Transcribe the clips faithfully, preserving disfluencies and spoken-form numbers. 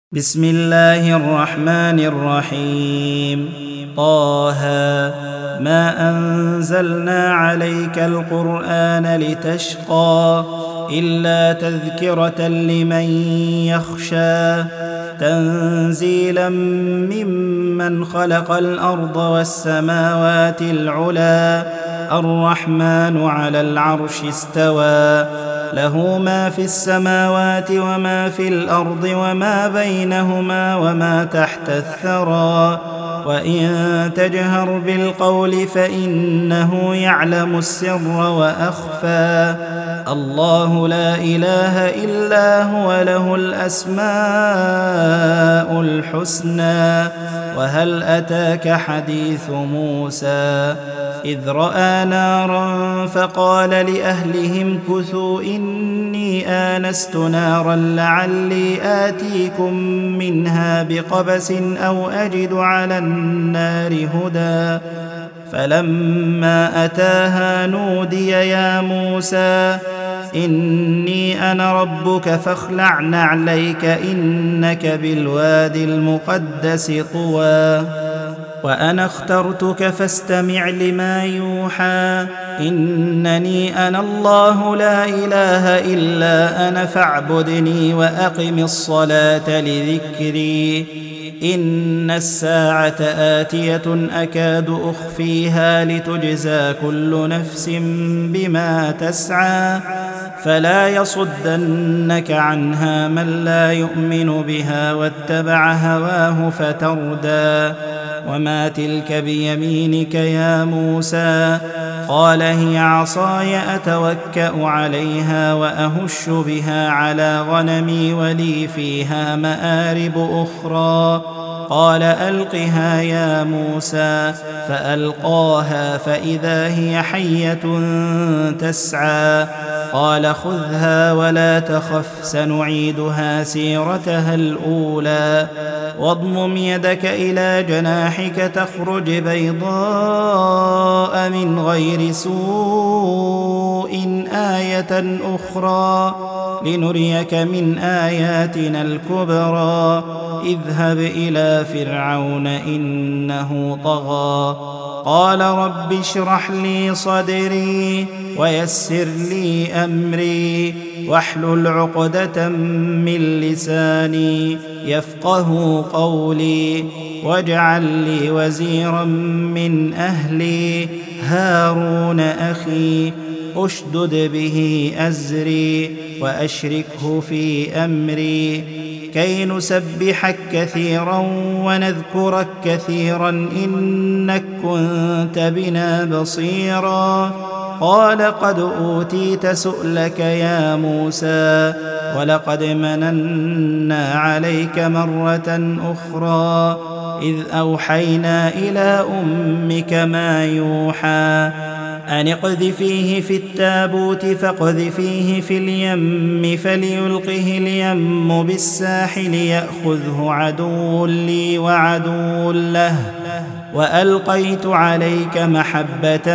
بسم الله الرحمن الرحيم. طه ما أنزلنا عليك القرآن لتشقى إلا تذكرة لمن يخشى تنزيلا ممن خلق الأرض والسماوات العلى الرحمن على العرش استوى له ما في السماوات وما في الأرض وما بينهما وما تحت الثرى وإن تجهر بالقول فإنه يعلم السر وأخفى الله لا إله إلا هو له الأسماء الحسنى. وهل أتاك حديث موسى إذ رأى نارا فقال لأهلهم كثوا إني آنست نارا لعلي آتيكم منها بقبس أو أجد على النار هدى فلما أتاها نودي يا موسى إني أنا ربك فاخلع نعليك إنك بالوادي المقدس طوى وأنا اخترتك فاستمع لما يوحى إنني أنا الله لا إله إلا أنا فاعبدني وأقم الصلاة لذكري إن الساعة آتية أكاد أخفيها لتجزى كل نفس بما تسعى فلا يصدنك عنها من لا يؤمن بها واتبع هواه فتردى وما تلك بيمينك يا موسى قال هي عصاي أتوكأ عليها وأهش بها على غنمي ولي فيها مآرب أخرى قال ألقها يا موسى فألقاها فإذا هي حية تسعى قال خذها ولا تخف سنعيدها سيرتها الأولى واضمم يدك إلى جناحك تخرج بيضاء من غير سوء آية أخرى لنريك من آياتنا الكبرى اذهب إلى فرعون إنه طغى قال رب اشرح لي صدري ويسر لي أمري واحلل عقدة من لساني يفقه قولي واجعل لي وزيرا من أهلي هارون أخي أشدد به أزري وأشركه في أمري كي نسبحك كثيرا ونذكرك كثيرا إنك كنت بنا بصيرا قال قد أوتيت سؤلك يا موسى ولقد مننا عليك مرة أخرى إذ أوحينا إلى أمك ما يوحى أن اقذفيه في التابوت فاقذفيه في اليم فليلقه اليم بالساحل يأخذه عدو لي وعدو له وألقيت عليك محبة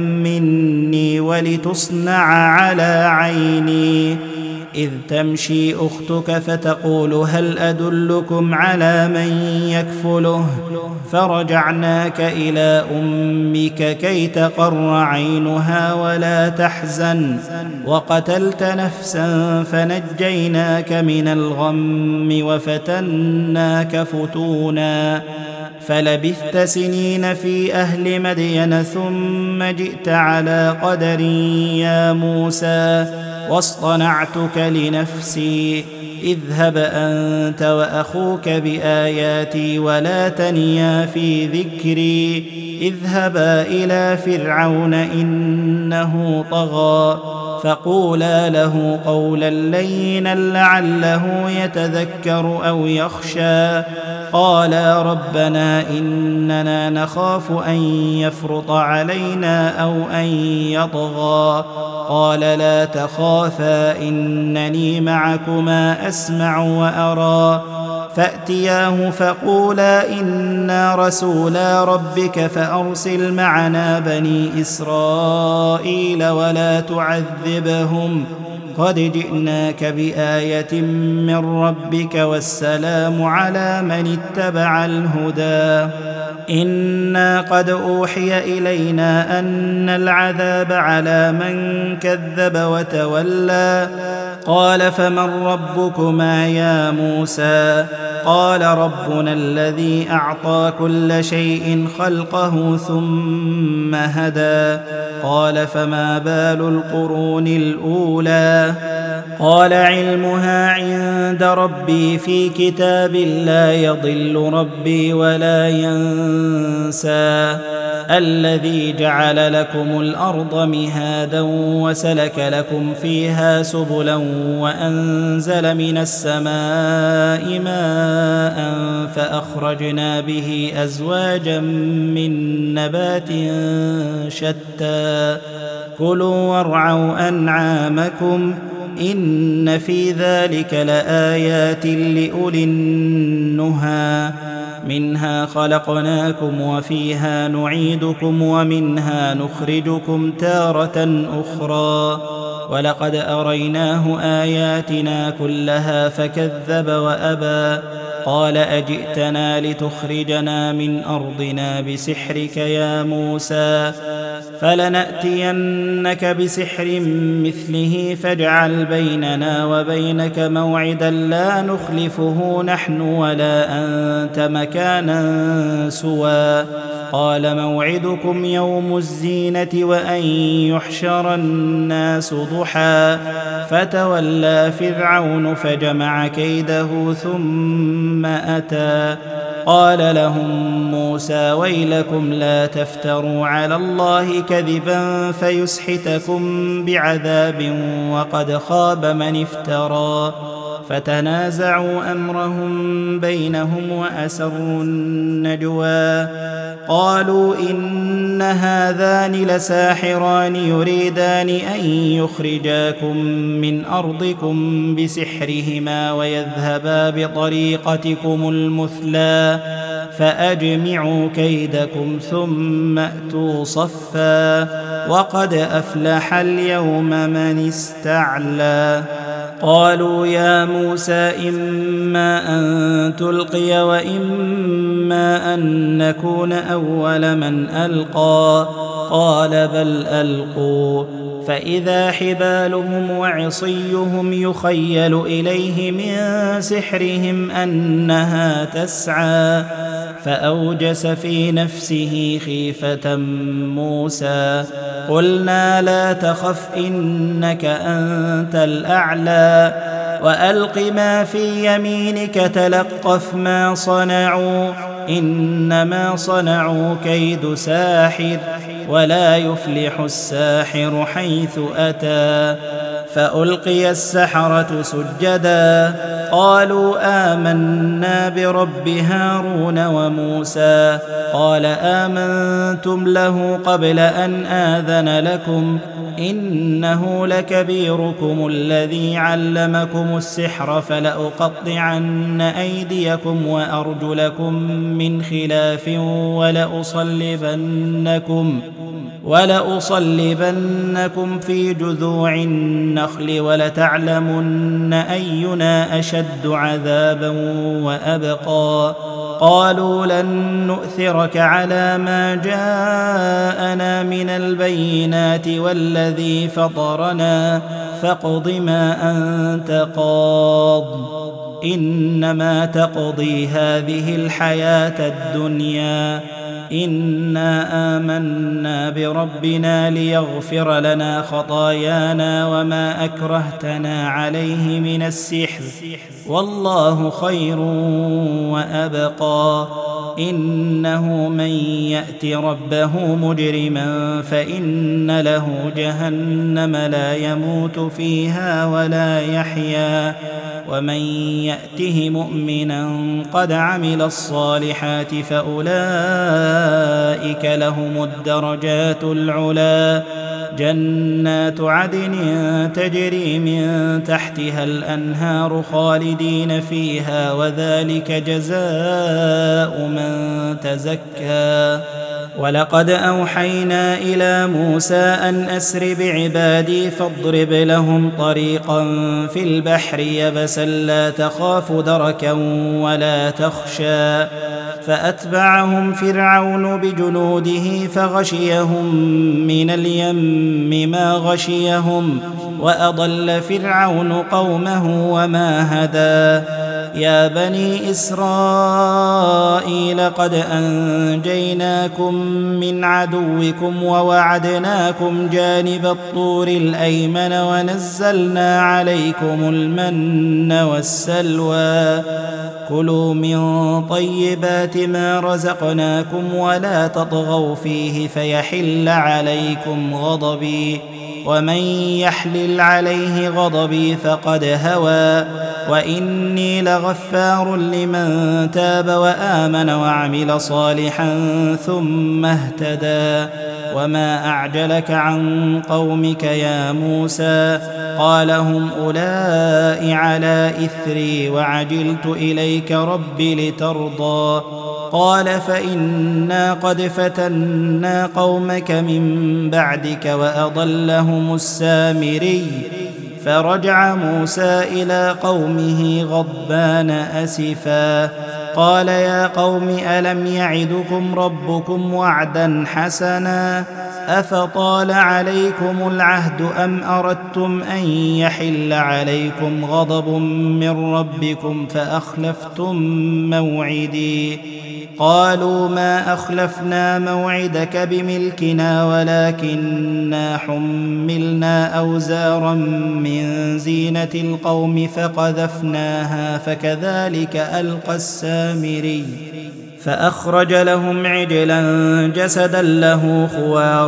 مني ولتصنع على عيني إذ تمشي أختك فتقول هل أدلكم على من يكفله فرجعناك إلى أمك كي تقر عينها ولا تحزن وقتلت نفسا فنجيناك من الغم وفتناك فتونا فلبثت سنين في أهل مدين ثم جئت على قدر يا موسى واصطنعتك لنفسي اذهب أنت وأخوك بآياتي ولا تنيا في ذكري اذهبا إلى فرعون إنه طغى فقولا له قولا لينا لعله يتذكر أو يخشى قالا ربنا إننا نخاف أن يفرط علينا أو أن يطغى قال لا تخافا إنني معكما أسمع وأرى فأتياه فقولا إنا رسولا ربك فأرسل معنا بني إسرائيل ولا تعذبهم قد جئناك بآية من ربك والسلام على من اتبع الهدى إنا قد أوحي إلينا أن العذاب على من كذب وتولى قال فمن ربكما يا موسى قال ربنا الذي أعطى كل شيء خلقه ثم هدى قال فما بال القرون الأولى قال علمها عند ربي في كتاب لا يضل ربي ولا ينسى الذي جعل لكم الأرض مهادا وسلك لكم فيها سبلا وأنزل من السماء ماء فأخرجنا به أزواجا من نبات شتى كلوا وارعوا أنعامكم إن في ذلك لآيات لأولي النهى منها خلقناكم وفيها نعيدكم ومنها نخرجكم تارة أخرى ولقد أريناه آياتنا كلها فكذب وأبى قال أجئتنا لتخرجنا من أرضنا بسحرك يا موسى فلنأتينك بسحر مثله فاجعل بيننا وبينك موعدا لا نخلفه نحن ولا أنت مكانا سوى قال موعدكم يوم الزينة وأن يحشر الناس ضحى فتولى فرعون فجمع كيده ثم أتى قال لهم موسى ويلكم لا تفتروا على الله كذبا فيسحتكم بعذاب وقد خاب من افترى فتنازعوا أمرهم بينهم وأسروا النجوى قالوا إن هذان لساحران يريدان أن يخرجاكم من أرضكم بسحرهما ويذهبا بطريقتكم المثلى فأجمعوا كيدكم ثم أتوا صفا وقد أفلح اليوم من استعلى قالوا يا موسى إما أن تلقي وإما أن نكون أول من ألقى قال بل ألقوا فإذا حبالهم وعصيهم يخيل إليه من سحرهم أنها تسعى فأوجس في نفسه خيفة موسى قلنا لا تخف إنك أنت الأعلى وألق ما في يمينك تلقف ما صنعوا إنما صنعوا كيد ساحر ولا يفلح الساحر حيث أتى فألقي السحرة سجدا قالوا آمنا برب هارون وموسى قال آمنتم له قبل أن آذن لكم إنه لكبيركم الذي علمكم السحر فلأقطعن أيديكم وأرجلكم من خلاف ولأصلبنكم ولأصلبنكم في جذوع النخل ولتعلمن أينا أشد عذابا وأبقى قالوا لن نؤثرك على ما جاءنا من البينات والذي فطرنا فاقض ما أنت قاض إنما تقضي هذه الحياة الدنيا إنا آمنا بربنا ليغفر لنا خطايانا وما أكرهتنا عليه من السحر والله خير وأبقى إنه من يأت ربه مجرما فإن له جهنم لا يموت فيها ولا يحيا ومن يأته مؤمنا قد عمل الصالحات فأولئك لهم الدرجات العلى جنات عدن تجري من تحتها الأنهار خالدين فيها وذلك جزاء من تزكى ولقد أوحينا إلى موسى أن أسر بعبادي فاضرب لهم طريقا في البحر يبسا لا تخاف دركا ولا تخشى فأتبعهم فرعون بجنوده فغشيهم من اليم ما غشيهم وأضل فرعون قومه وما هدى يا بني إسرائيل قد أنجيناكم من عدوكم ووعدناكم جانب الطور الأيمن ونزلنا عليكم المن والسلوى كلوا من طيبات ما رزقناكم ولا تطغوا فيه فيحل عليكم غضبي ومن يحلل عليه غضبي فقد هوى وإني لغفار لمن تاب وآمن وعمل صالحا ثم اهتدى وما أعجلك عن قومك يا موسى قال هم أولئك على إثري وعجلت إليك رب لترضى قال فإنا قد فتنا قومك من بعدك وأضلهم السامري فرجع موسى إلى قومه غضبان أسفا قال يا قوم ألم يعدكم ربكم وعدا حسنا أفطال عليكم العهد أم أردتم أن يحل عليكم غضب من ربكم فأخلفتم موعدي قالوا ما أخلفنا موعدك بملكنا ولكننا حملنا أوزارا من زينة القوم فقذفناها فكذلك ألقى السامري فأخرج لهم عجلا جسدا له خوار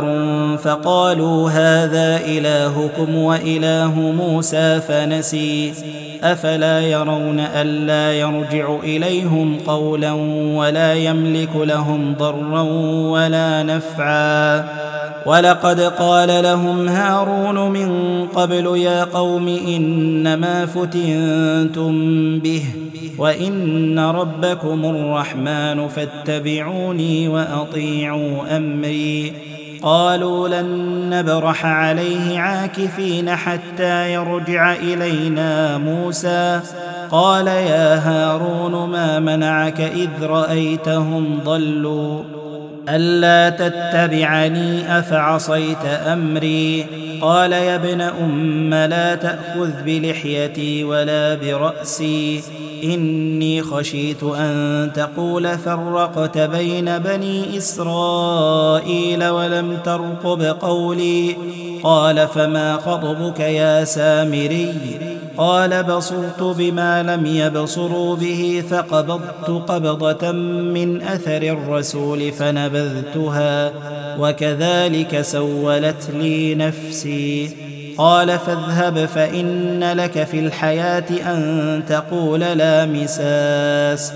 فقالوا هذا إلهكم وإله موسى فنسي أفلا يرون ألا يرجع إليهم قولا ولا يملك لهم ضرا ولا نفعا ولقد قال لهم هارون من قبل يا قوم إنما فتنتم به وإن ربكم الرحمن فاتبعوني وأطيعوا أمري قالوا لن نبرح عليه عاكفين حتى يرجع إلينا موسى قال يا هارون ما منعك إذ رأيتهم ضلوا ألا تتبعني أفعصيت أمري قال يا ابن أم لا تأخذ بلحيتي ولا برأسي إني خشيت أن تقول فرقت بين بني إسرائيل ولم ترقب قولي قال فما خطبك يا سامري قال بصرت بما لم يبصروا به فقبضت قبضة من أثر الرسول فنبذتها وكذلك سولت لي نفسي قال فاذهب فإن لك في الحياة أن تقول لا مساس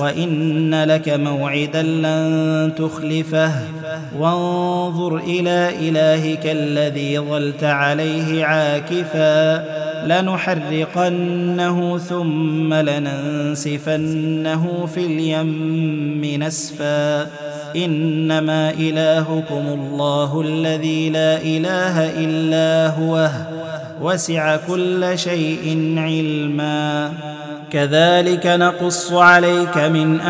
وإن لك موعدا لن تخلفه وانظر إلى إلهك الذي ظلت عليه عاكفا لنحرقنه ثم لننسفنه في اليم نسفا إنما إلهكم الله الذي لا إله إلا هو وسع كل شيء علما كذلك نقص عليك من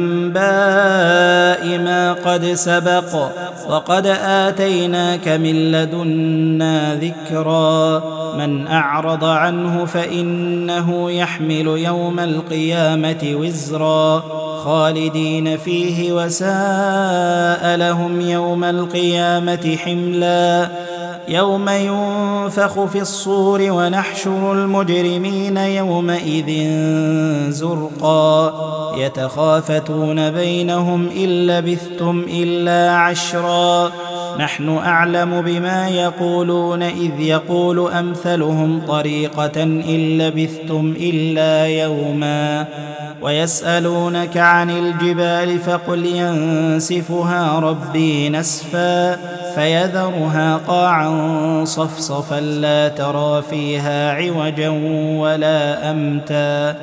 أنباء ما قد سبق وقد آتيناك من لدنا ذكرا من أعرض عنه فإنه يحمل يوم القيامة وزرا خالدين فيه وساء لهم يوم القيامة حملا يوم ينفخ في الصور ونحشر المجرمين يومئذ زرقا يتخافتون بينهم إن لبثتم إلا عشرا نحن أعلم بما يقولون إذ يقول أمثلهم طريقة إن لبثتم إلا يوما ويسألونك عن الجبال فقل ينسفها ربي نسفا فيذرها قاعا صفصفا لا ترى فيها عوجا ولا أمتا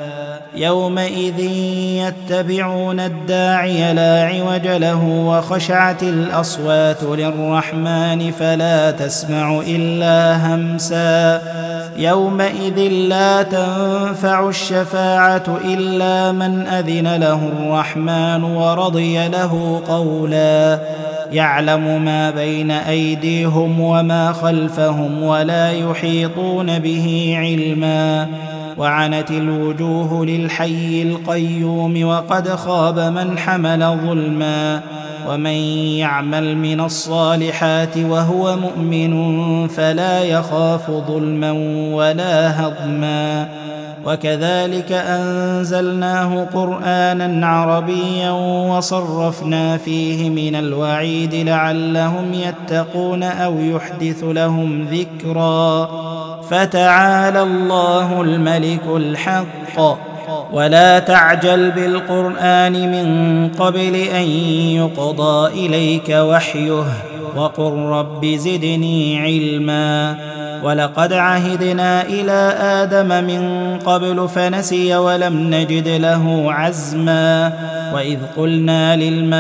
يومئذ يتبعون الداعي لا عوج له وخشعت الأصوات للرحمن فلا تسمع إلا همسا يومئذ لا تنفع الشفاعة إلا من أذن له الرحمن ورضي له قولا يعلم ما بين أيديهم وما خلفهم ولا يحيطون به علما وعنت الوجوه للحي القيوم وقد خاب من حمل ظلما ومن يعمل من الصالحات وهو مؤمن فلا يخاف ظلما ولا هضما وكذلك أنزلناه قرآنا عربيا وصرفنا فيه من الوعيد لعلهم يتقون أو يحدث لهم ذكرا فتعالى الله الملك الحق ولا تعجل بالقرآن من قبل أن يقضى إليك وحيه وقل رب زدني علما ولقد عهدنا إلى آدم من قبل فنسي ولم نجد له عزما وإذ قلنا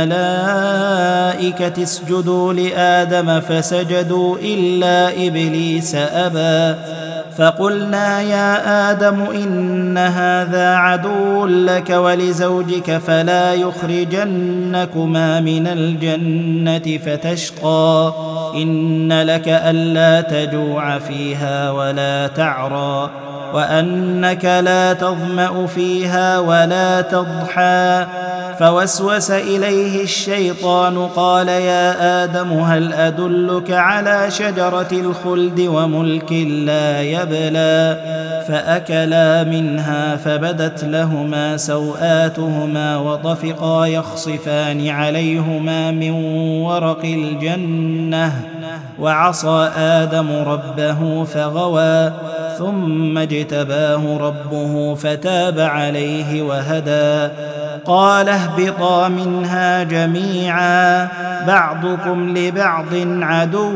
للملائكة اسجدوا لآدم فسجدوا إلا إبليس أبى فقلنا يا آدم إن هذا عدو لك ولزوجك فلا يخرجنكما من الجنة فتشقى إن لك ألا تجوع فيها ولا تعرى وأنك لا تظمأ فيها ولا تضحى فوسوس إليه الشيطان قال يا آدم هل أدلك على شجرة الخلد وملك لا يبلى فأكلا منها فبدت لهما سوآتهما وطفقا يخصفان عليهما من ورق الجنة وعصى آدم ربه فغوى ثم اجتباه ربه فتاب عليه وهدى قال اهبطا منها جميعا بعضكم لبعض عدو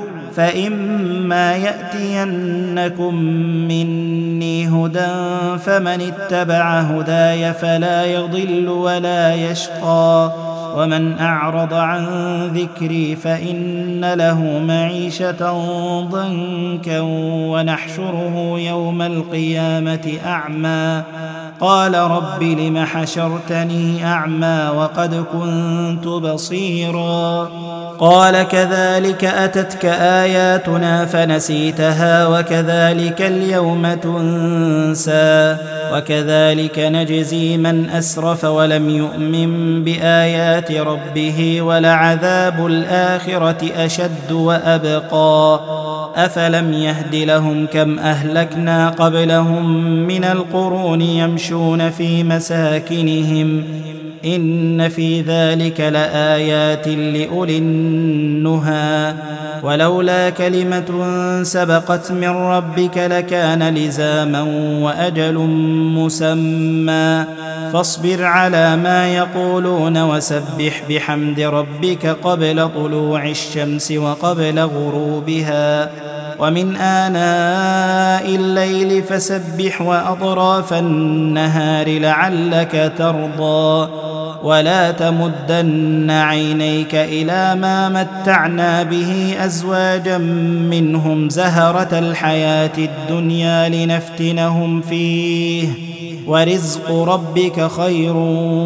فإما يأتينكم مني هدى فمن اتبع هداي فلا يضل ولا يشقى ومن أعرض عن ذكري فإن له معيشة ضنكا ونحشره يوم القيامة أعمى قال رب لم حشرتني أعمى وقد كنت بصيرا قال كذلك أتتك آياتنا فنسيتها وكذلك اليوم تنسى وكذلك نجزي من أسرف ولم يؤمن بآيات ربه ولعذاب الآخرة أشد وأبقى أفلم يهد لهم كم أهلكنا قبلهم من القرون يمشون في مساكنهم إن في ذلك لآيات لأولي النهى ولولا كلمة سبقت من ربك لكان لزاما وأجل مسمى فاصبر على ما يقولون وسبح بحمد ربك قبل طلوع الشمس وقبل غروبها ومن آناء الليل فسبح وأطراف النهار لعلك ترضى ولا تمدن عينيك إلى ما متعنا به أزواجا منهم زهرة الحياة الدنيا لنفتنهم فيه ورزق ربك خير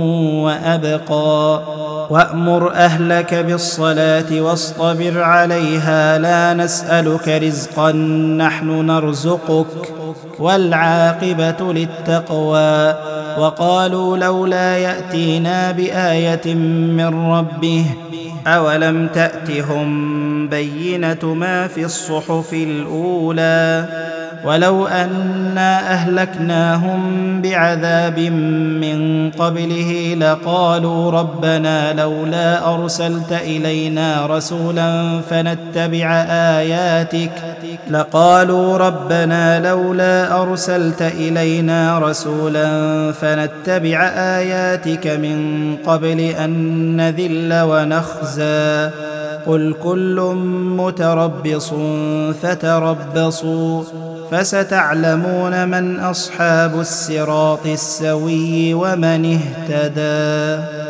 وأبقى وأمر أهلك بالصلاة واصطبر عليها لا نسألك رزقا نحن نرزقك والعاقبة للتقوى وقالوا لولا يأتينا بآية من ربه أولم تأتهم بينة ما في الصحف الأولى ولو أنا أهلكناهم بعذاب من قبله لقالوا ربنا لولا أرسلت إلينا رسولا فنتبع آياتك لقالوا ربنا لولا أرسلت إلينا رسولا فنتبع آياتك من قبل أن نذل ونخزى قل كل متربص فتربصوا فستعلمون من أصحاب الصراط السوي ومن اهتدى.